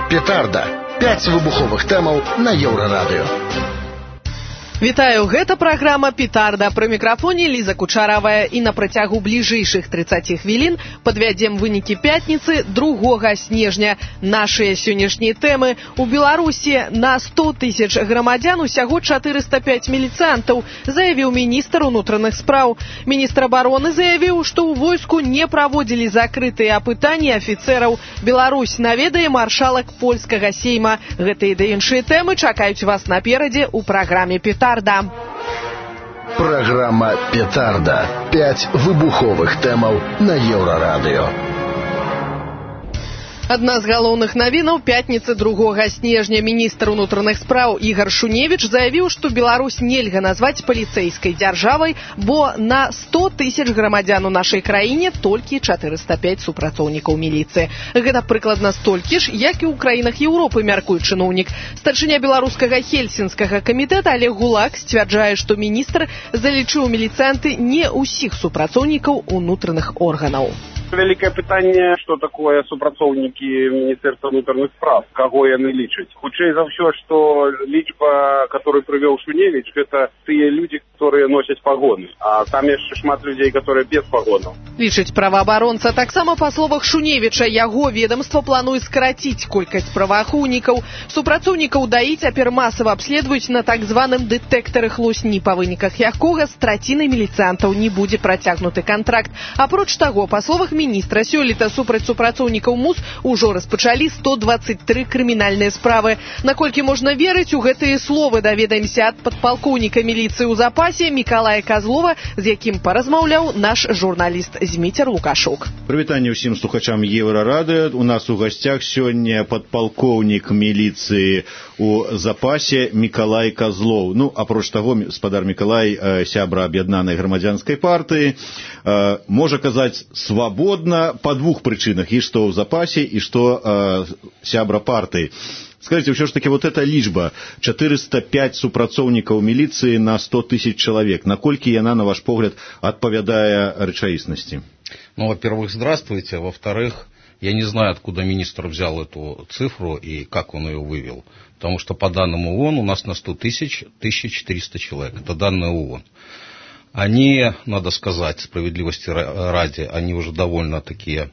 Петарда. 5 выбуховых тэмаў на Еўрарадыё. Вітаю, гэта праграма «Петарда». Пры мікрафоне Ліза Кучаравая. І на працягу бліжэйшых 30 хвілін падвядзем вынікі пятніцы 2 снежня. Нашыя сённяшнія тэмы. У Беларусі на 100 тысяч грамадзян усяго 405 міліцыянтаў, заявіў міністр унутраных спраў. Міністр абароны заявіў, што ў войску не праводзілі закрытыя апытанні афіцэраў. Беларусь наведае маршалак польскага сейма. Гэтыя ды іншыя тэмы чакаюць вас наперадзе ў праграме «Петарда». Программа «Петарда». 5 выбуховых тэмаў на Еўрарадыё. Адна з галоўных навінаў пятніцы 2 снежня. Міністр унутраных спраў Ігар Шуневіч заявіў, што Беларусь нельга назваць паліцэйскай дзяржавай, бо на 100 тысяч грамадзян у нашай краіне толькі 405 супрацоўнікаў міліцыі. Гэта прыкладна столькі ж, як і ў краінах Еўропы, мяркуе чыноўнік. Старшыня беларускага хельсінскага камітэта Олег Гулак сцвярджае, што міністр залічыў міліцыянты не ўсіх супрацоўнікаў унутраных органаў. Вялікае пытанне, што такое супрацоўнікі Міністэрства ўнутраных спраў, каго яны лічаць. Хутчэй за ўсё, што лічба, которую прывёў Шуневіч, гэта тыя людзі, которые носяць пагоны, а там яшчэ шмат людзей, которые без пагонаў. Лічыць праваабаронца. Таксама па словах Шуневіча, яго ведомства плануе скараціць колькасць праваахоўнікаў. Супрацоўнікаў ДАІ цяпер масава абследуюць на так званым дэтэктары хлусні, па выніках якога з трацінай міліцыянтаў не будзе працягнуты кантракт. Апроч таго, па словах міністра, сёлета супраць супрацоўнікаў МУС ужо распачалі 123 крымінальныя справы. Наколькі можна верыць у гэтыя словы, даведаемся ад падпалкоўніка міліцыі ў запасе Мікалая Казлова, з якім паразмаўляў наш журналіст Зміцер Лукашук. Прывітанне ўсім слухачам Еўрарадыё. У нас у гасцях сёння падпалкоўнік міліцыі у запасе Мікалай Казлоў. Ну, апроч таго, спадар Мікалай, сябра аб'яднанай грамадзянскай партыі, можа казаць свабодна па двух прычынах, і што ў запасе, і што сябра партыі. Скажите, все ж таки, вот эта лічба 405 супрацоўнікаў милиции на 100 тысяч человек, наколькі яна, на ваш погляд, отповядае рэчаіснасці? Ну, во-первых, здравствуйте. Во-вторых, я не знаю, откуда министр взял эту цифру и как он ее вывел. Потому что по данным ООН у нас на 100 тысяч 1400 человек. Это данные ООН. Они, надо сказать, справедливости ради, они уже довольно такие,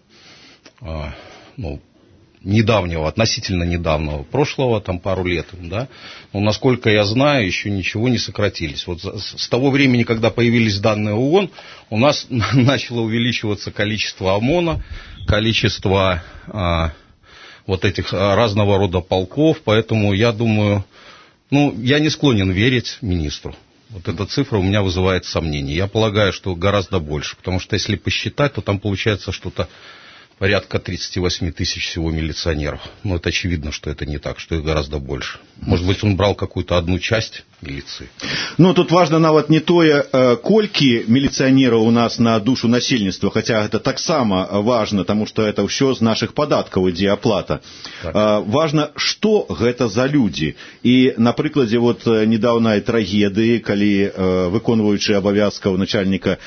недавнего, относительно недавнего прошлого, там пару лет, да, но, насколько я знаю, еще ничего не сократились. Вот с того времени, когда появились данные ООН, у нас начало увеличиваться количество ОМОНа, количество вот этих разного рода полков, поэтому я думаю, я не склонен верить министру. Вот эта цифра у меня вызывает сомнения. Я полагаю, что гораздо больше, потому что если посчитать, то там получается что-то порядка 38 тысяч всего милиционеров. Но это очевидно, что это не так, что их гораздо больше. Может быть, он брал какую-то одну часть милиции. Ну, тут важно нават не тое, колькі милиционеров у нас на душу насельніцтва, хотя это таксама важно, потому что это ўсё з наших податкаў ідзе аплата. Важно, что гэта за люди. И на прыкладе вот недавнай трагедыі, калі выконваючы абавязкаў начальника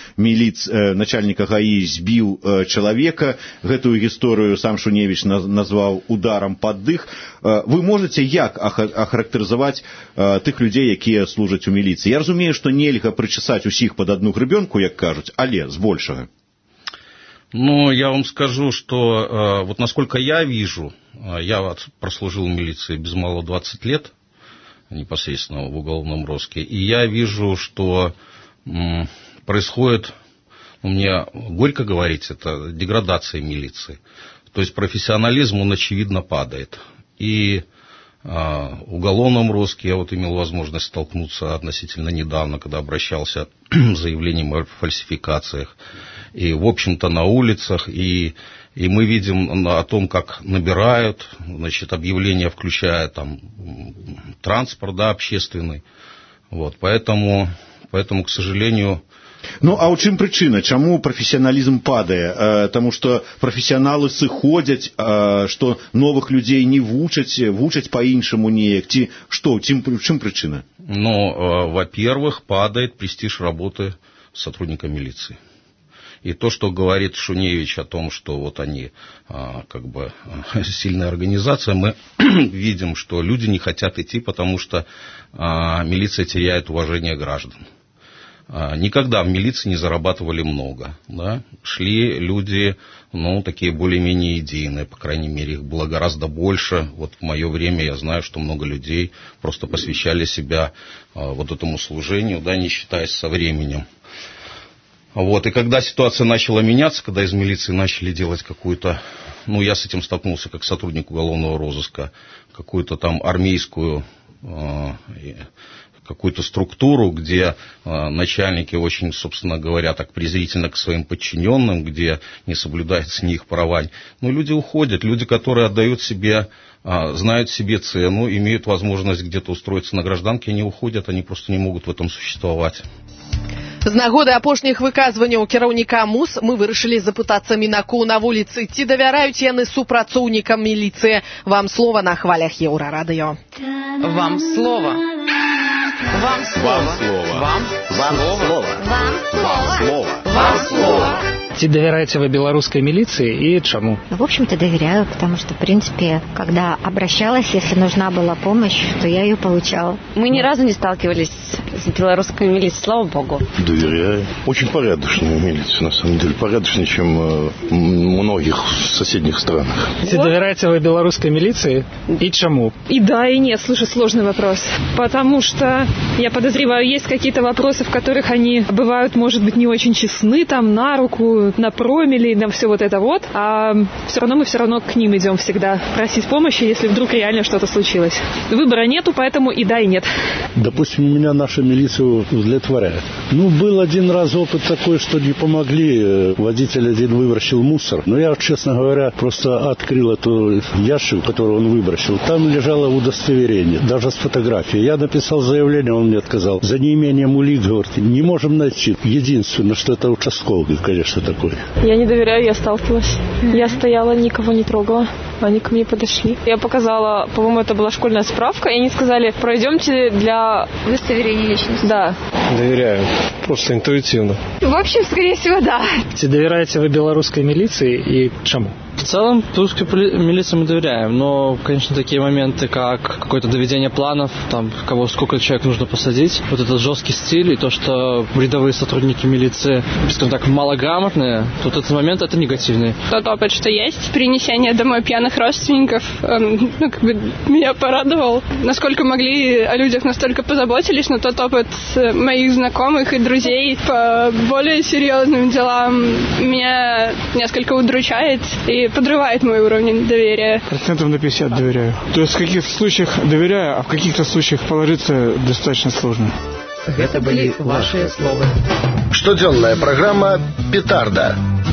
ГАИ збіў человека, гэтую гісторыю сам Шуневіч назваў ударом под дых. Вы можете як ахарактарызаваць тых людзей, якія служаць у міліцыі? Я разумею, што нельга прычесаць усіх под одну гребенку, як кажуць, але збольшага. Ну, я вам скажу, что вот насколько я вижу, я прослужил в милиции без малого 20 лет, непосредственно в уголовном розыске, и я вижу, что происходит, мне горько говорить, это деградация милиции. То есть профессионализм, он очевидно падает. И в уголовном розыске я вот имел возможность столкнуться относительно недавно, когда обращался с заявлением о фальсификациях. И, в общем-то, на улицах, и мы видим о том, как набирают, значит, объявления, включая там транспорт, да, общественный. Вот, поэтому, к сожалению... Ну, а у чым прычына? Чаму прафесіяналізм падае? Таму што прафесіяналы сыходзяць, што новых людзей не вучаць па-іншаму неяк. Ці што, чым прычына? Ну, во-первых, падает престиж работы сотрудника милиции. И то, что говорит Шуневич о том, что вот они как бы сильная организация, мы видим, что люди не хотят идти, потому что милиция теряет уважение граждан. Никогда в милиции не зарабатывали много. Да? Шли люди, такие более-менее идейные, по крайней мере, их было гораздо больше. Вот в мое время я знаю, что много людей просто посвящали себя вот этому служению, да, не считаясь со временем. Вот. И когда ситуация начала меняться, когда из милиции начали делать какую-то, я с этим столкнулся как сотрудник уголовного розыска, какую-то там армейскую какую-то структуру, где начальники очень, собственно говоря, так презрительно к своим подчиненным, где не соблюдаются ни их права. Люди уходят, люди, которые отдают себе, знают себе цену, имеют возможность где-то устроиться на гражданке, они уходят, они просто не могут в этом существовать. З нагоды апошніх выказванняў кіраўніка МУС мы вырашылі запытацца мінаку на вуліцы, ці давяраюць яны супрацоўнікам міліцыі. Вам слова на хвалях Еўрарадыё. Вам слово. Вам слово. Вам слово. Вам слово. Вам слово. Ці доверяете вы белорусской милиции и чему? В общем-то, доверяю, потому что, в принципе, когда обращалась, если нужна была помощь, то я ее получала. Мы ни разу не сталкивались с белорусской милицией, слава богу. Доверяю. Очень порядочная милиция, на самом деле. Порядочнее, чем в многих соседних странах. Ці доверяете вы белорусской милиции и чему? И да, и нет. Слушай, сложный вопрос. Потому что, я подозреваю, есть какие-то вопросы, в которых они бывают, может быть, не очень честны, там, на руку, на промили, на все вот это вот, а все равно к ним идем всегда просить помощи, если вдруг реально что-то случилось. Выбора нету, поэтому и да, и нет. Допустим, меня наша милиция удовлетворяет. Был один раз опыт такой, что не помогли, водитель один выбросил мусор, но я, честно говоря, просто открыл эту ящик, который он выбросил, там лежало удостоверение, даже с фотографией. Я написал заявление, он мне отказал. За неимением улик, говорит, не можем найти. Единственное, что это участковый, конечно, такой. Я не доверяю, я сталкивалась. Я стояла, никого не трогала. Они ко мне подошли. Я показала, по-моему, это была школьная справка, и они сказали, пройдемте для удостоверения личности. Да. Доверяю. Просто интуитивно. В общем, скорее всего, да. Ці доверяете вы белорусской милиции и чему? В целом, белорусской милиции мы доверяем, но, конечно, такие моменты, как какое-то доведение планов, там, кого, сколько человек нужно посадить, вот этот жесткий стиль и то, что рядовые сотрудники милиции, скажем так, малограмотные, тут этот момент, это негативный. Тот опыт, что есть, принесение домой пьяных родственников, меня порадовал. Насколько могли, о людях настолько позаботились, но тот опыт моих знакомых и друзей по более серьезным делам меня несколько удручает и подрывает мой уровень доверия. 50% доверяю. То есть в каких-то случаях доверяю, а в каких-то случаях положиться достаточно сложно. Это были ваши слова. Штодзённая программа «Петарда».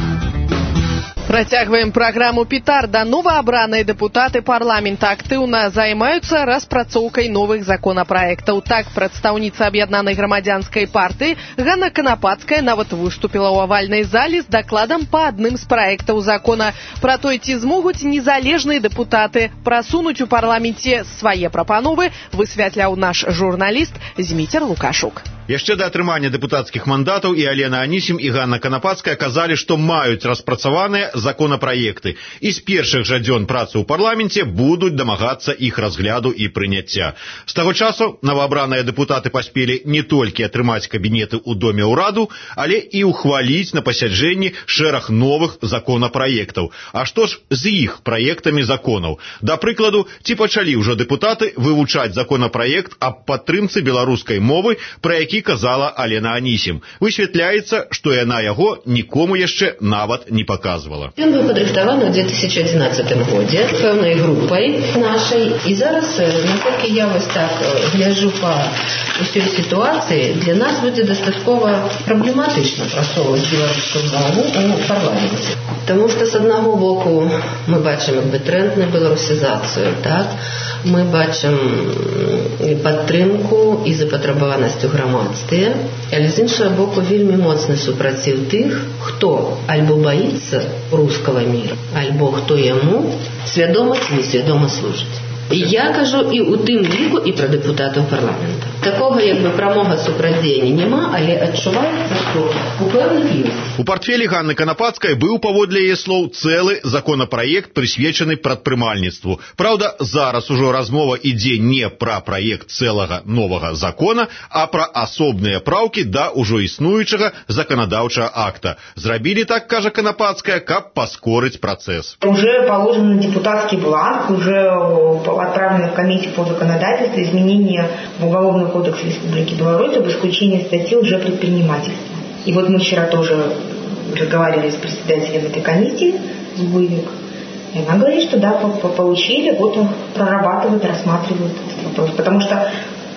Працягваем праграму «Петарда». Новаабраныя дэпутаты парламента актыўна займаюцца распрацоўкай новых законапраектаў. Так, прадстаўніца аб'яднанай грамадзянскай партыі Ганна Канапацкая нават выступіла ў авальнай зале з дакладам па адным з праектаў закона. Пра той, ці змогуць незалежныя дэпутаты прасунуць у парламенце свае прапановы, высвятляў наш журналіст Зміцер Лукашук. Яшчэ да атрымання дэпутацкіх мандатаў і Алена Анісім, і Ганна Канапацкая казалі, што маюць распрацаваныя законапраекты. І з першых жа дзён працы ў парламенце будуць дамагацца іх разгляду і прыняцця. З таго часу новаабраныя дэпутаты паспелі не толькі атрымаць кабінеты ў доме ўраду, але і ухваліць на пасяджэнні шэраг новых законапраектаў. А што ж з іх праектамі законаў? Да прыкладу, ці пачалі ўжо дэпутаты вывучаць законапраект аб падтрымцы беларускай мовы, пра які казала Алена Анісім. Высвятляецца, што яна яго нікому яшчэ нават не паказвала. Ён быў падрыхтаваны ў 2011 годзе пэўнай групай нашай. І зараз, наколькі я вось так гляжу па ўсёй сітуацыі, для нас будзе дастаткова праблематычна прасоўваць беларускую мову ў парламенце. Таму што з аднаго боку мы бачым тренд на беларусізацыю, так? Мы бачым падтрымку і запатрабаванасць у грамадстве, але з іншага боку вельмі моцны супраціў тых, хто альбо баіцца рускага мира, альбо хто яму свядома ці несвядома служыць. Я кажу і у тым ліку і пра дэпутатаў парламента. Такога прамога супрацьдзеяння няма, але адчуваецца, што у пэўных ёсць. У портфелі Ганны Канапацкай быў, паводле яе слоў, цэлы законапраект, прысвечаны прадпрымальніцтву. Праўда, зараз ужо размова ідзе не пра праект цэлага новага закона, а пра асобныя праўкі да ўжо існуючага законодаўчага акта. Зрабілі так, кажа Канапацкая, каб паскорыць працэс. Уже положен депутатский бланк, уже отправлено в комиссию по законодательству изменения в Уголовный кодекс Республики Беларусь об исключении статьи уже предпринимательства. И вот мы вчера тоже разговаривали с председателем этой комиссии, с Буйвик, и она говорит, что да, получили, вот прорабатывают, рассматривают этот вопрос. Потому что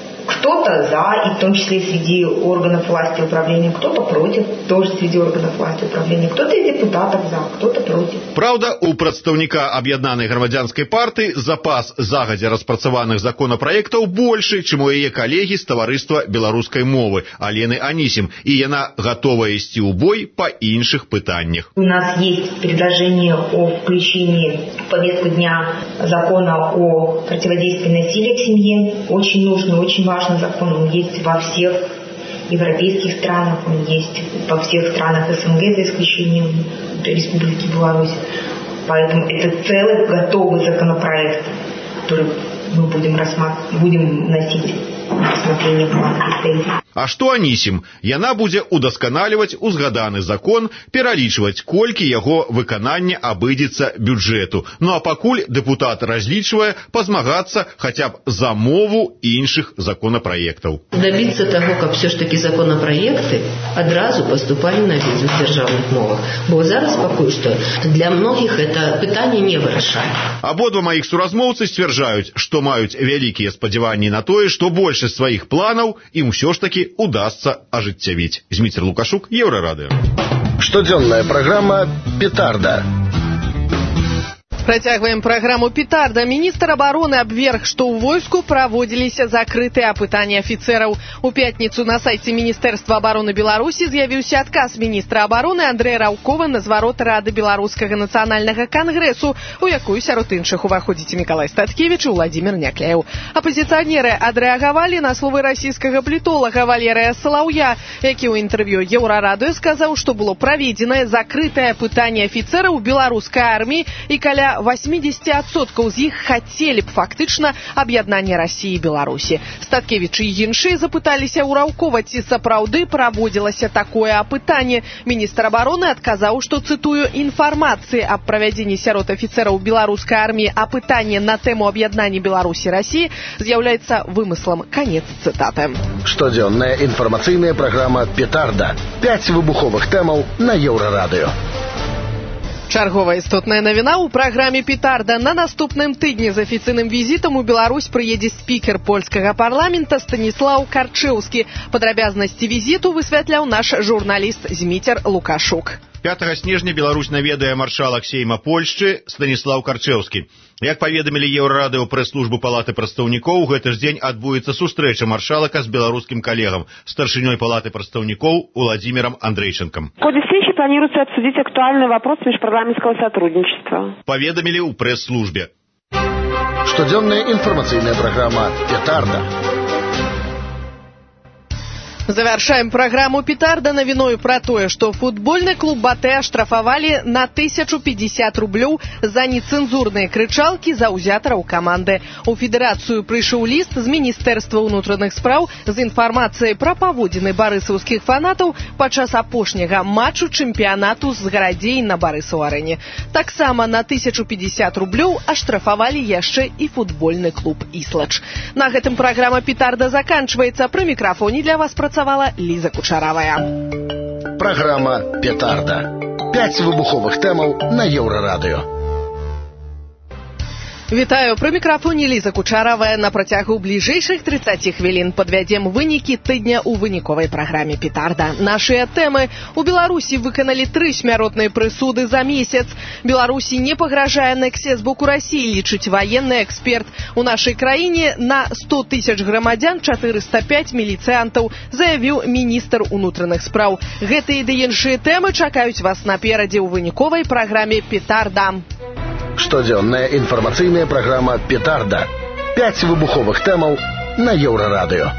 кто-то за, и в том числе среди органов власти управления, кто-то против, тоже среди органов власти управления, кто-то из депутатов за, кто-то против. Праўда, у прадстаўніка аб'яднанай грамадзянскай партыі запас загадзя распрацаваных законапраектаў большы, чым у яе калегі з таварыства беларускай мовы Алены Анисим, і яна гатовая ісці ў бой па іншых пытаннях. У нас есть предложение о включении в повестку дня закона о противодействии насилию в семье. Очень нужный, очень важный закон. Он есть во всех европейских странах, он есть во всех странах СНГ, за исключением Республики Беларусь. Поэтому это целый готовый законопроект, который мы будем вносить на рассмотрение парламентской сессии. А што Анисим? Яна будзе удасканаліваць узгаданы закон, пералічваць, колькі яго выканання абыдзецца бюджэту. Ну а пакуль дэпутат разлічвае пазмагацца хаця б за мову іншых законапраектаў. Добиться того, каб все ж таки законопроекты адразу поступали на абедзвюх дзяржаўных мовах. Бо зараз пакуль што для многіх это пытанне не вырашае. Абодва маіх суразмоўцы сцвярджаюць, што маюць вялікія спадзяванні на тое, што большасць сваіх планаў ім усё ж таки удастся ожыццявіць. Зміцер Лукашук, Еўрарадыё. Штодзённая праграма «Петарда». Працягваем праграму «Петарда». Міністр абароны абверг, што ў войску праводзіліся закрытыя апытанні афіцэраў. У пятніцу на сайце Міністэрства абароны Беларусі з'явіўся адказ міністра абароны Андрэя Раўкова на зварот Рады Беларускага нацыянальнага кангрэсу, у якую сярод іншых уваходзіць Мікалай Статкевіч і Владзімір Някляеў. Апазіцыянеры адрэагавалі на словы расійскага палітолага Валерыя Салаўя, які ў інтэрв'ю Еўрарадыё сказаў, што было праведзенае закрытае апытанне афіцэраў беларускай арміі і каля 80% з іх хацелі б фактычна аб'яднання Расіі і Беларусі. Статкевіч і іншыя запыталіся ў Раўкова, ці сапраўды праводзілася такое апытанне. Міністр абароны адказаў, што, цытую, інфармацыі аб правядзенні сярод афіцэраў беларускай арміі апытання на тэму аб'яднання Беларусі і Расіі з'яўляецца вымыслам. Канец цытаты. Штодзённая інфармацыйная праграма «Петарда». 5 выбуховых тэмаў на Еўрарадыё. Чарговая істотная навіна ў праграме «Петарда». На наступным тыдні з афіцыйным візітам у Беларусь прыедзе спікер польскага парламента Станіслаў Карчэўскі. Падрабязнасці візіту высвятляў наш журналіст Зміцер Лукашук. 5 снежня Беларусь наведае маршалак Сейма Польшчы Станіслаў Карчэўскі. Як паведамілі Еўрарадыё прэс-службу Палаты прадстаўнікоў, у гэты ж дзень адбудзецца сустрэча маршалака з беларускім калегам, старшынёй Палаты прадстаўнікоў Владимиром Андрейченком. В ходе встречи планируется обсудить актуальный вопрос межпарламентского сотрудничества. Паведамілі ў прэс-службе. Штодзённая інфармацыйная праграма «Петарда». Завяршаем праграму «Петарда» навіною пра тое, што футбольны клуб «Батэ» аштрафавалі на 1050 рублёў за нецэнзурныя крычалкі заўзятараў каманды. У федэрацыю прыйшоў ліст з Міністэрства ўнутраных спраў з інфармацыяй пра паводзіны барысаўскіх фанатаў падчас апошняга матчу чэмпіянату з гарадзей на Барысаў-арэне. Таксама на 1050 рублёў аштрафавалі яшчэ і футбольны клуб «Іслач». На гэтым праграма «Петарда» заканчваецца. Пры мікрафоне для вас працавала Лиза Кучаравая. Праграма «Петарда». 5 выбуховых тэмаў на Еўрарадыё. Вітаю, пры мікрафоне Лиза Кучаравая. На працягу бліжэйшых 30 хвілін падвядзем вынікі тыдня ў выніковай праграме «Петарда». Нашыя тэмы. У Беларусі выканалі 3 смяротныя прысуды за месяц. Беларусі не пагражае анексія з боку Расіі, лічыць ваенны эксперт. У нашай краіне на 100 тысяч грамадзян 405 міліцыянтаў, заявіў міністр унутраных спраў. Гэтыя ды іншыя тэмы чакаюць вас наперадзе ў выніковай праграме «Петарда». Штодзённая інфармацыйная праграма «Петарда». 5 выбуховых тэмаў на Еўрарадыё.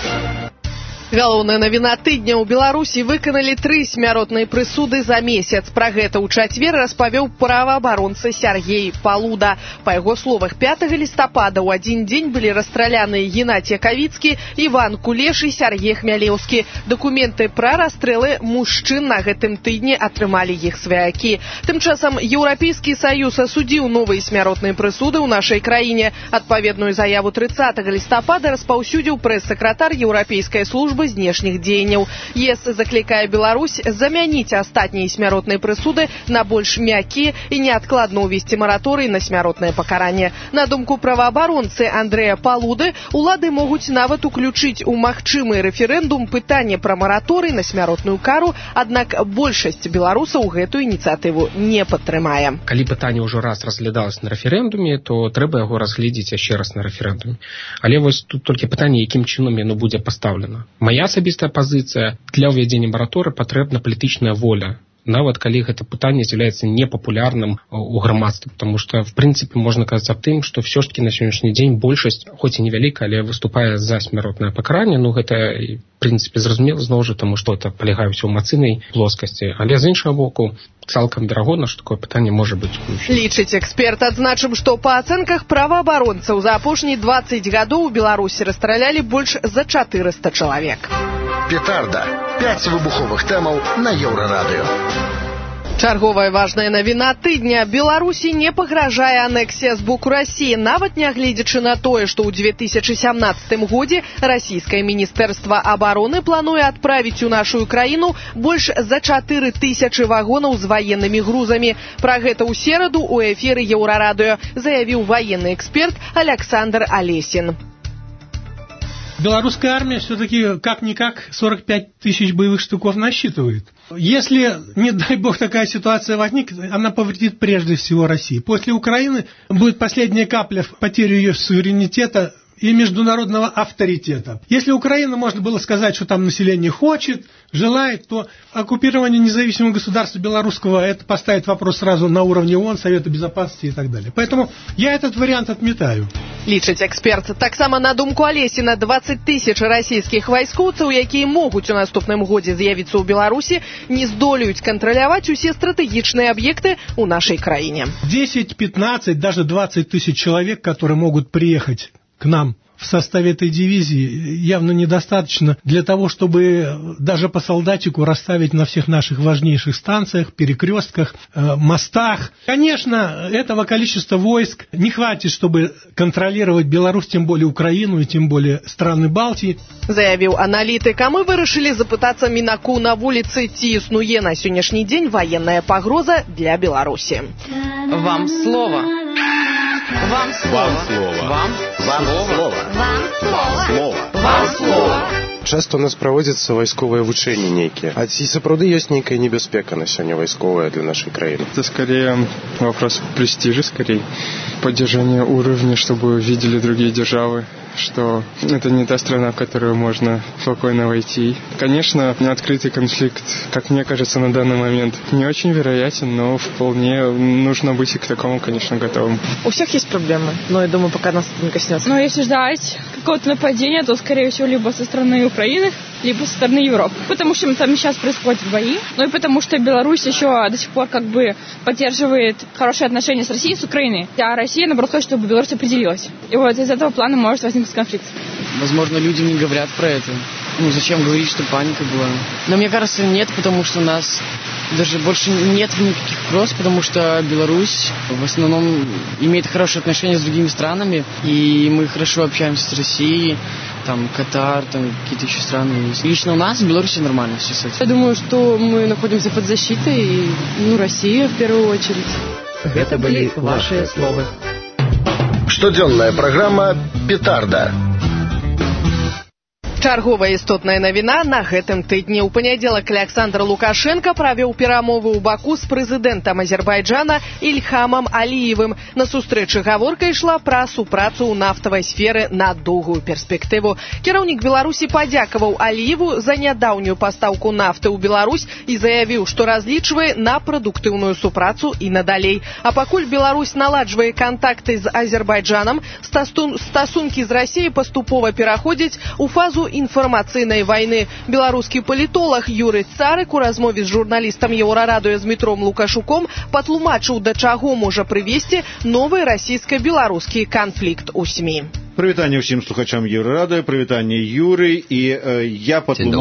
Галоўная навіна тыдня. У Беларусі выканалі 3 смяротныя прысуды за месяц. Пра гэта ў чацвер распавёў праваабаронца Сяргей Палуда. Па яго словах, 5 лістапада ў адзін дзень былі расстраляныя Геннадзь Кавіцкі, Іван Кулеш і Сяргей Хмялеўскі. Дакументы пра расстрэлы мужчын на гэтым тыдні атрымалі іх сваякі. Тым часам Еўрапейскі саюз асудзіў новыя смяротныя прысуды ў нашай краіне. Адпаведную заяву 30 лістапада распаўсюдзіў прэс-сакратар Еўрапейскай службы знешніх дзеянняў. ЕС заклікае Беларусь замяніць астатнія смяротныя прысуды на больш мяккія і неадкладна ўвесці мараторый на смяротнае пакаранне. На думку праваабаронцы Андрэя Палуды, улады могуць нават уключыць у магчымы рэферэндум пытанне пра мараторый на смяротную кару, аднак большасць беларусаў гэтую ініцыятыву не падтрымае. Калі пытанне ўжо раз разглядалось на рэферэндуме, то трэба яго разгледзець яшчэ раз на рэферэндуме. Але вось тут толькі пытанне, якім чынам яно будзе пастаўлена. Моя асабістая пазіцыя: для ўвядзення мараторыя патрэбна палітычная воля, нават калі гэта пытанне з'яўляецца непапулярным у грамадстве, потому что в прынцыпе можна казаць аб тым, што ўсё ж таки на сённяшні дзень большасць, хоць і невялікая, але выступае за смяротнае пакаранне. Ну гэта в прынцыпе зразумела зноў жа, таму што это палягае ўсё ў эмацыйнай плоскасці, але з іншага боку цалкам верагодна, што такое пытанне можа быць уключана. Лічыць эксперт. Адзначым, што па ацэнках праваабаронцаў за апошнія 20 гадоў у Беларусі расстралялі больш за 400 чалавек. Петарда. 5 выбуховых тэмаў на Еўрарадыё. Чарговая важная навіна тыдня. Беларусі не пагражае анексія з боку Расіі, нават нягледзячы на тое, што ў 2017 годзе расійскае міністэрства абароны плануе адправіць у нашу краіну больш за 4000 вагонаў з ваеннымі грузамі. Пра гэта ў сераду ў эфіры Еўрарадыё заявіў военный эксперт Александр Олесин. Белорусская армия все-таки как-никак 45 тысяч боевых штыков насчитывает. Если, не дай бог, такая ситуация возникнет, она повредит прежде всего России. После Украины будет последняя капля в потерю ее суверенитета и международного авторитета. Если Украина, можно было сказать, что там население хочет, желает, то оккупирование независимого государства белорусского, это поставит вопрос сразу на уровне ООН, Совета Безопасности и так далее. Поэтому я этот вариант отметаю. Лічыць эксперт. Таксама на думку Алесіна, 20 тысяч расійскіх вайскоўцаў, якія могуць у наступным годзе з'явіцца ў Беларусі, не здолеюць кантраляваць усе стратэгічныя аб'екты ў нашай краіне. 10, 15, даже 20 тысяч человек, которые могут приехать к нам в составе этой дивизии, явно недостаточно для того, чтобы даже по солдатику расставить на всех наших важнейших станциях, перекрестках, мостах. Конечно, этого количества войск не хватит, чтобы контролировать Беларусь, тем более Украину и тем более страны Балтии. Заявіў аналітык. А мы вырашылі запытацца Мінаку на вуліцы, ці існуе на сённяшні дзень военная пагроза для Беларусі. Вам слово. Вам слово. Вам слово. Вам слово. Вам слово. Часто у нас проводятся войсковые вучэнні нейкія. А ці сапраўды ёсць нейкая небяспека на сёння войсковая для нашей краины? Это скорее вопрос престижа, скорее поддержания уровня, чтобы видели другие державы, что это не та страна, в которую можно спокойно войти. Конечно, открытый конфликт, как мне кажется, на данный момент не очень вероятен, но вполне нужно быть и к такому, конечно, готовым. У всех есть проблемы, но я думаю, пока нас это не коснется. Но если ждать какого-то нападения, то, скорее всего, либо со стороны Украины, либо со стороны Европы. Потому что там сейчас происходят бои, ну и потому что Беларусь еще до сих пор как бы поддерживает хорошие отношения с Россией и с Украиной. А Россия, наоборот, хочет, чтобы Беларусь определилась. И вот из этого плана может возникнуть конфликт. Возможно, люди не говорят про это. Ну, зачем говорить, что паника была? Но мне кажется, нет, потому что у нас даже больше нет никаких угроз, потому что Беларусь в основном имеет хорошие отношения с другими странами, и мы хорошо общаемся с Россией, там, Катар, там, какие-то еще страны есть. Лично у нас в Беларуси нормально все с этим. Я думаю, что мы находимся под защитой, и, Россия в первую очередь. Это были ваши слова. Штодзённая праграма «Петарда». Чарговая істотная навіна на гэтым тыдні. У панядзелак Александр Лукашенко правёў перамовы ў Баку з прэзідэнтам Азербайджана Ільхамам Аліевым. На сустрэчы гаворка ішла пра супрацу ў нафтавай сферы на доўгую перспектыву. Кіраўнік Беларусі падзякаваў Аліеву за нядаўнюю пастаўку нафты ў Беларусь і заявіў, што разлічвае на прадуктыўную супрацу і надалей. А пакуль Беларусь наладжвае кантакты з Азербайджанам, стасункі з Расіяй паступова пераходзяць у фазу інфармацыйнай вайны. Беларускі палітолог Юрый Царык у размове з журналістам Еўрарадыё Змітром Лукашуком патлумачыў, да чаго можа прывесці новы расійска-беларускі канфлікт у СМІ. Прывітанне ўсім слухачам Еўрарадыё, прывітанне Юрый, і я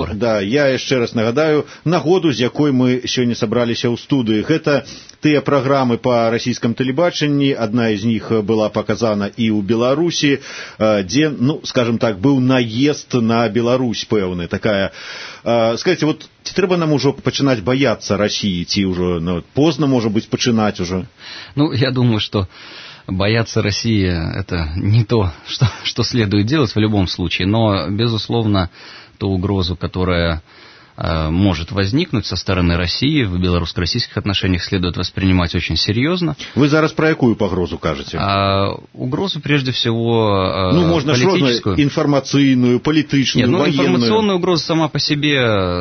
яшчэ раз нагадаю нагоду, з якой мы сёння сабраліся ў студыі. Гэта тыя праграмы па расійскім тэлебачанні, адна з них была паказана і ў Беларусі, дзе, скажем так, быў наезд на Беларусь пэўны, такая. Скажите, вот ці трэба нам ужо пачынаць баяцца Расіі, ці ўжо позна, можа быць, пачынаць ужо? Я думаю, что бояться России – это не то, что следует делать в любом случае, но, безусловно, ту угрозу, которая может возникнуть со стороны России в белорусско-российских отношениях, следует воспринимать очень серьезно. Вы зараз про какую погрозу кажете? Угрозу, прежде всего, можно политическую. Информационную, политическую, военную. Информационная угроза сама по себе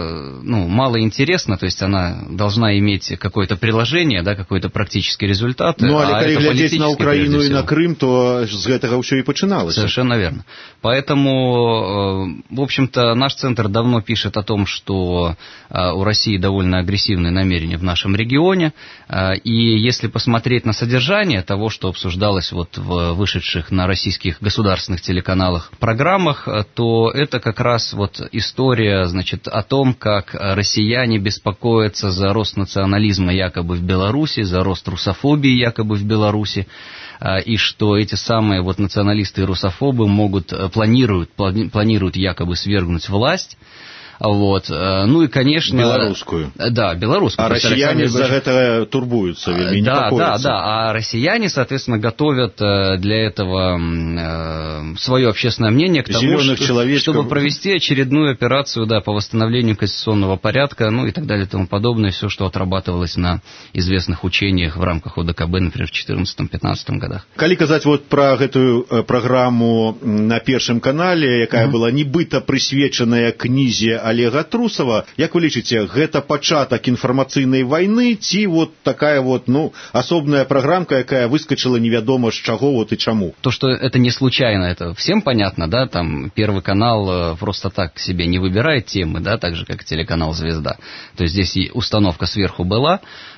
мало интересна, то есть она должна иметь какое-то приложение, какой-то практический результат. А если глядеть на Украину и на Крым, то с этого все и начиналось. Совершенно верно. Поэтому, в общем-то, наш центр давно пишет о том, что у России довольно агрессивные намерения в нашем регионе, и если посмотреть на содержание того, что обсуждалось в вышедших на российских государственных телеканалах программах, то это как раз история, о том, как россияне беспокоятся за рост национализма якобы в Беларуси, за рост русофобии якобы в Беларуси, и что эти самые националисты и русофобы планируют якобы свергнуть власть. И, конечно... Белорусскую. Да, белорусскую. А россияне за это турбуются, непокоятся. Да. А россияне, соответственно, готовят для этого свое общественное мнение к тому, чтобы провести очередную операцию по восстановлению конституционного порядка, и так далее и тому подобное, все, что отрабатывалось на известных учениях в рамках ОДКБ, например, в 2014-2015 годах. Калі казаць про эту программу на Первом канале, якая была нібыта прысвечаная кнізе Олега Трусова, як вы лічыце, гэта пачатак інфармацыйнай вайны ці такая асобная праграмка, якая выскочила невядома з чаго и чаму? То, что это не случайно, это всем понятно, там Первый канал просто так себе не выбирает темы, так же, как телеканал «Звезда». То есть здесь и установка сверху была,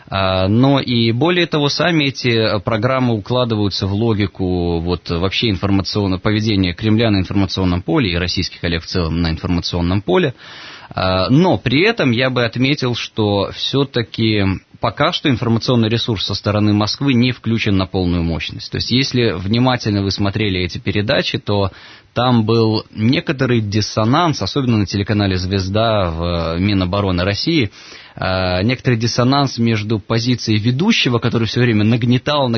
но и более того, сами эти программы укладываются в логику вообще информационного поведения Кремля на информационном поле и российских коллег в целом на информационном поле. Но при этом я бы отметил, что все-таки пока что информационный ресурс со стороны Москвы не включен на полную мощность. То есть если внимательно вы смотрели эти передачи, то там был некоторый диссонанс, особенно на телеканале «Звезда» в Минобороны России, некоторый диссонанс между позицией ведущего, который все время нагнетал,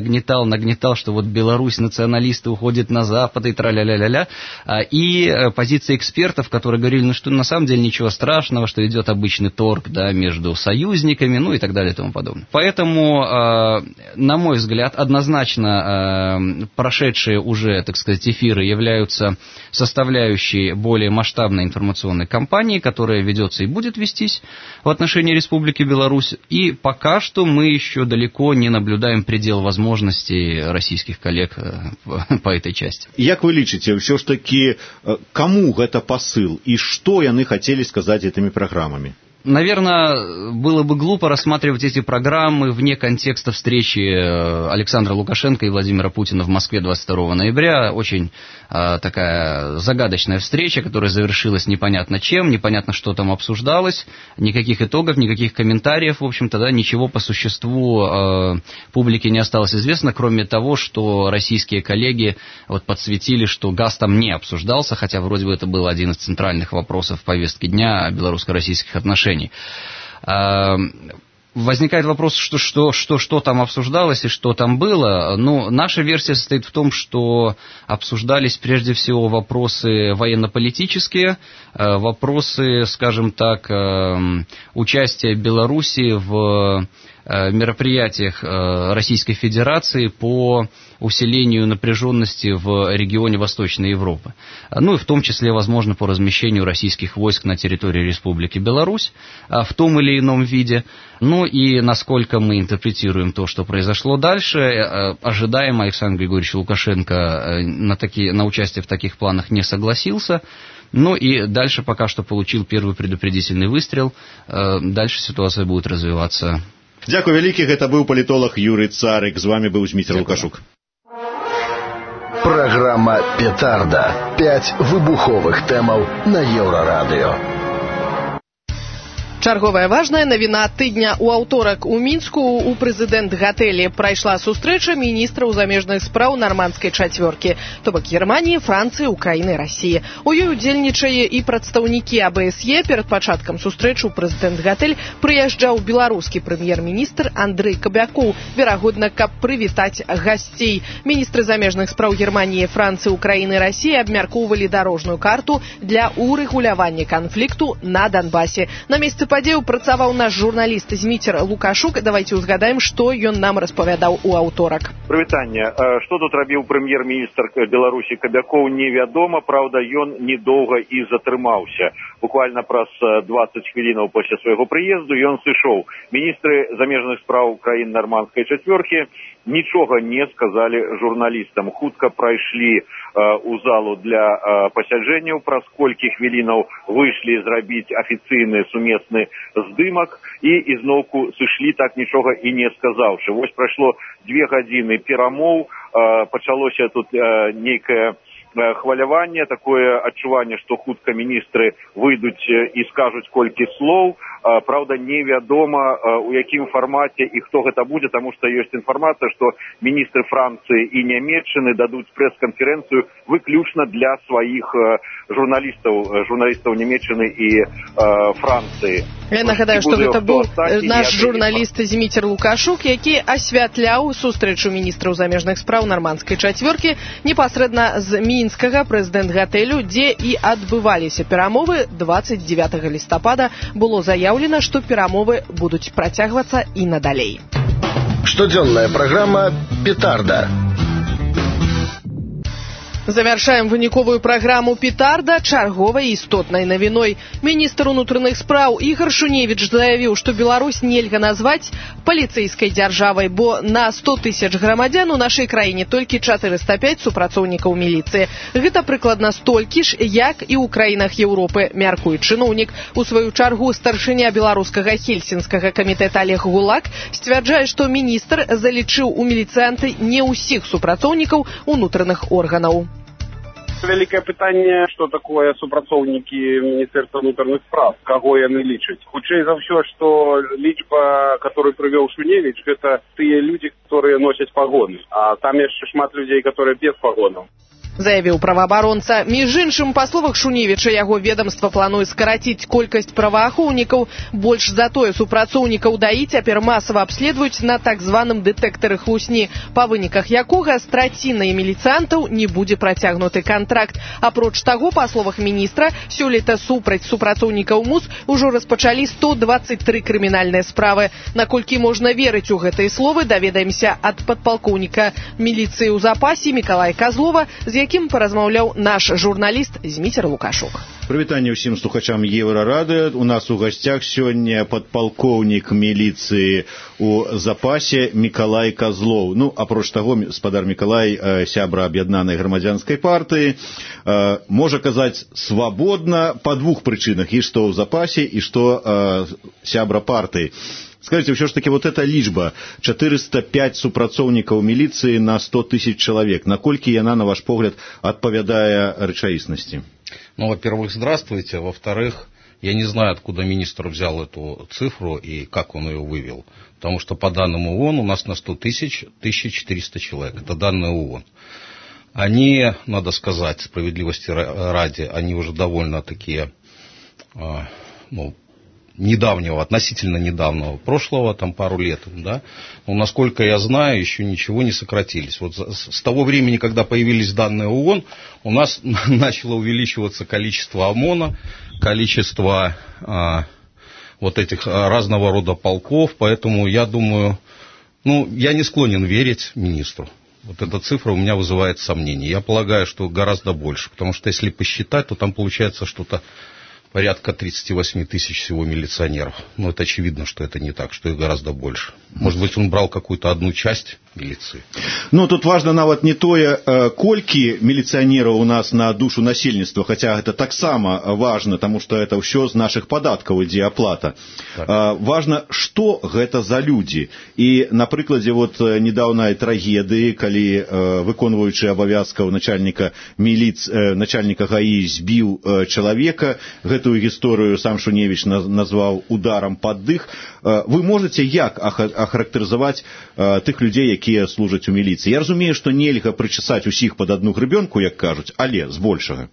что Беларусь, националисты уходят на Запад и тра-ля-ля-ля-ля, и позицией экспертов, которые говорили, что на самом деле ничего страшного, что идет обычный торг между союзниками, и так далее и тому подобное. Поэтому, на мой взгляд, однозначно прошедшие уже, так сказать, эфиры являются составляющей более масштабной информационной кампании, которая ведется и будет вестись в отношении Республики Беларусь. И пока что мы еще далеко не наблюдаем предел возможностей российских коллег по этой части. Як вы лічыце, все ж таки, кому это посыл и что яны хотели сказать этими программами? Наверное, было бы глупо рассматривать эти программы вне контекста встречи Александра Лукашенко и Владимира Путина в Москве 22 ноября. Очень такая загадочная встреча, которая завершилась непонятно чем, непонятно, что там обсуждалось. Никаких итогов, никаких комментариев, в общем-то, ничего по существу публике не осталось известно, кроме того, что российские коллеги подсветили, что газ там не обсуждался, хотя вроде бы это был один из центральных вопросов повестки дня белорусско-российских отношений. Возникает вопрос, что там обсуждалось и что там было. Ну, наша версия состоит в том, что обсуждались прежде всего вопросы военно-политические, вопросы, скажем так, участия Беларуси в мероприятиях Российской Федерации по усилению напряженности в регионе Восточной Европы. Ну и в том числе, возможно, по размещению российских войск на территории Республики Беларусь в том или ином виде. Ну и насколько мы интерпретируем то, что произошло дальше, ожидаемо Александр Григорьевич Лукашенко на участие в таких планах не согласился. Ну и дальше пока что получил первый предупредительный выстрел. Дальше ситуация будет развиваться. Дякую вялікі, гэта быў палітолог Юрый Царык, з вами быў Зміцер Лукашук. Программа «Петарда». 5 выбуховых тэмаў на Еўрарадыё. Чарговая важная навіна тыдня. У аўторак у Мінску у прэзідэнт-гатэлі прайшла сустрэча міністраў замежных спраў нармандскай чацвёркі, то бок Германіі, Францыі, Украіны, Расіі. У ёй удзельнічае і прадстаўнікі АБСЕ. Перад пачаткам сустрэчы ў прэзідэнт-гатэль прыязджаў беларускі прэм'ер-міністр Андрэй Кабякоў, верагодна, каб прывітаць гасцей. Міністры замежных спраў Германіі, Францыі, Украіны, Расіі абмяркоўвалі дарожную карту для урэгулявання канфлікту на Донбасе. На месцы падзею працаваў наш журналіст Зміцер Лукашук. Давайте узгадаем, што ён нам распавядаў у аўторак. Прывітанне. Што тут рабіў прэм'ер-міністр Беларусі Кабякоў, невядома. Праўда, ён недоўга і затрымаўся. Буквально праз 20 хвілінаў пасля свайго прыезду ён сышоў. Міністры замежных спраў краін нармандскай чацвёркі нічога не сказалі журналістам. Хутка прайшлі у залу для пасяджэнняў, праз колькі хвілінаў выйшлі зрабіць афіцыйны сумесны здымак і ізноўку сышлі, так нічога і не сказаўшы. Вось прайшло 2 гадзіны перамоў, пачалося тут нейкае хваляванне, такое адчуванне, што хутка міністры выйдуць і скажуць колькі слоў. Правда, невядома, у якім фармаце і хто гэта будзе, таму што ёсць інфармацыя, што міністры Францыі і Нямецчыны дадуць прэс-канферэнцыю выключна для сваіх журналістаў Нямецчыны і Францыі. Я нагадаю, што гэта быў наш журналіст Зміцер Лукашук, які асвятляў сустрэчу міністраў замежных спраў нармандскай чацвёркі непасрэдна з мінскага прэзідэнт-гатэлю, дзе і адбываліся перамовы. 29 лістапада было заявлена, што перамовы будуць працягвацца і надалей. Штодзённая праграма «Петарда». Завяршаем выніковую праграму «Петарда» чарговай істотнай навіной. Міністр унутраных спраў Ігор Шуневіч заявіў, што Беларусь нельга назваць паліцэйскай дзяржавай, бо на 100 тысяч грамадзян у нашай краіне толькі 405 супрацоўнікаў міліцыі. Гэта прыкладна столькі ж, як і ў краінах Еўропы, мяркуе чыноўнік. У сваю чаргу старшыня беларускага хельсінскага камітэта Олег Гулак сцвярджае, што міністр залічыў у міліцыянты не ўсіх супрацоўнікаў унутраных органаў. Вялікае пытанне, што такое супрацоўнікі Міністэрства ўнутраных спраў, каго яны лічаць. Хутчэй за ўсё, што лічба, которую прывёў Шуневіч, гэта тыя людзі, которые носяць пагоны. А там яшчэ шмат людзей, которые без пагонаў. Заявіў праваабаронца. Між іншым, па словах Шуневіча, яго ведомства плануе скараціць колькасць праваахоўнікаў. Больш за тое, супрацоўнікаў ДАІ цяпер масава абследуюць на так званым дэтэктары хлусні, па выніках якога з трацінай міліцыянтаў не будзе працягнуты кантракт. Апроч таго, па словах міністра, сёлета супраць супрацоўнікаў МУС ужо распачалі 123 крымінальныя справы. Наколькі можна верыць у гэтыя словы, даведаемся ад падпалкоўніка міліцыі ў запасе Мікалая Казлова, з якім паразмаўляў наш журналіст Зміцер Лукашук. Прывітанне ўсім слухачам Еўрарадыё. У нас у гасцях сёння падпалкоўнік міліцыі у запасе Мікалай Казлоў. Ну, апроч таго, спадар Мікалай, сябра аб'яднанай грамадзянскай партыі, можа казаць свабодна па 2 прычынах, і што ў запасе, і што сябра партыі. Скажите, все ж таки, вот эта лічба 405 супрацоўнікаў міліцыі на 100 тысяч человек, наколькі яна, на ваш погляд, отповядае рэчаіснасці? Ну, во-первых, здравствуйте. Во-вторых, я не знаю, откуда министр взял эту цифру и как он ее вывел. Потому что по данным ООН у нас на 100 тысяч 1400 человек. Это данные ООН. Они, надо сказать, справедливости ради, они уже довольно такие, недавнего, относительно недавнего прошлого, там пару лет, да, но, насколько я знаю, еще ничего не сократились. Вот с того времени, когда появились данные ООН, у нас начало увеличиваться количество ОМОНа, количество вот этих разного рода полков, поэтому я думаю, я не склонен верить министру. Вот эта цифра у меня вызывает сомнения. Я полагаю, что гораздо больше, потому что если посчитать, то там получается что-то порядка 38 тысяч всего милиционеров. Но это очевидно, что это не так, что их гораздо больше. Может быть, он брал какую-то одну часть милиции. Тут важно нават не тое, колькі милиционеров у нас на душу насельніцтва, хотя это таксама важно, потому что это ўсё з наших падаткаў ідзе аплата. Важно, что гэта за люди. И на прыкладзе недавнай трагедыі, калі выконваючы абавязкаў начальника ГАИ збіў человека, гэтую гісторыю сам Шуневич назваў ударом под дых. Вы можете як ахарактарызаваць тых людей, якія служаць у міліцыі? Я разумею, што нельга прычесаць усіх под одну гребенку, як кажуць, але збольшага.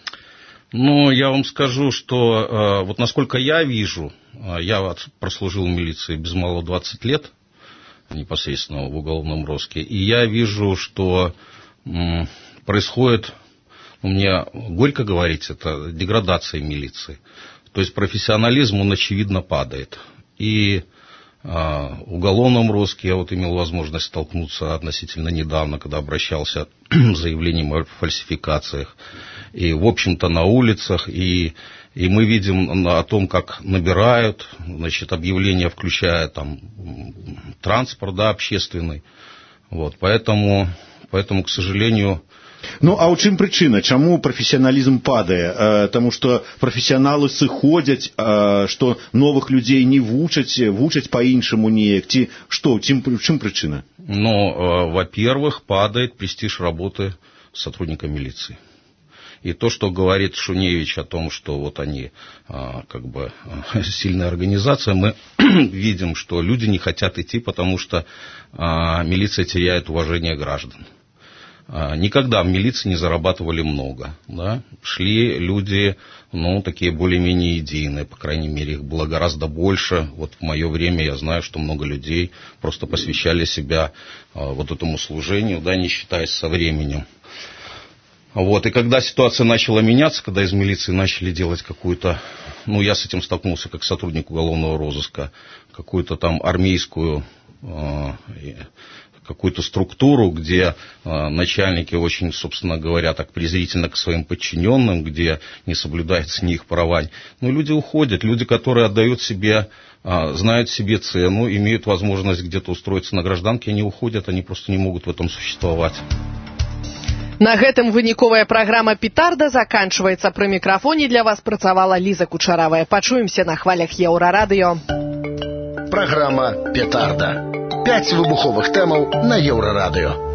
Я вам скажу, что вот насколько я вижу, я прослужил в милиции без малого 20 лет, непосредственно в уголовном розыске, и я вижу, что происходит, мне горько говорить, это деградация милиции. То есть профессионализм, он очевидно падает. И в уголовном розыске я имел возможность столкнуться относительно недавно, когда обращался с заявлением о фальсификациях. И, в общем-то, на улицах, и мы видим о том, как набирают, объявления, включая транспорт, общественный. Поэтому, к сожалению... А у чым прычына? Чаму прафесіяналізм падае? Таму што прафесіяналы сыходзяць, што новых людзей не вучаць па-іншаму неяк. Ці што? Чым прычына? Во-первых, падает престиж работы сотрудника милиции. И то, что говорит Шуневич о том, что они сильная организация, мы видим, что люди не хотят идти, потому что милиция теряет уважение граждан. Никогда в милиции не зарабатывали много. Да? Шли люди, такие более-менее идейные, по крайней мере, их было гораздо больше. В мое время я знаю, что много людей просто посвящали себя этому служению, не считаясь со временем. И когда ситуация начала меняться, когда из милиции начали делать какую-то, я с этим столкнулся как сотрудник уголовного розыска, какую-то армейскую какую-то структуру, где начальники очень, собственно говоря, так презрительно к своим подчиненным, где не соблюдается ни их права. Люди уходят, люди, которые отдают себе, знают себе цену, имеют возможность где-то устроиться на гражданке, они уходят, они просто не могут в этом существовать. На гэтым выніковая праграма «Петарда» заканчивается. Пры мікрафоне для вас працавала Лиза Кучаравая. Пачуемся на хвалях Еўрарадыё. Программа «Петарда». 5 выбуховых тэмаў на Еўрарадыё.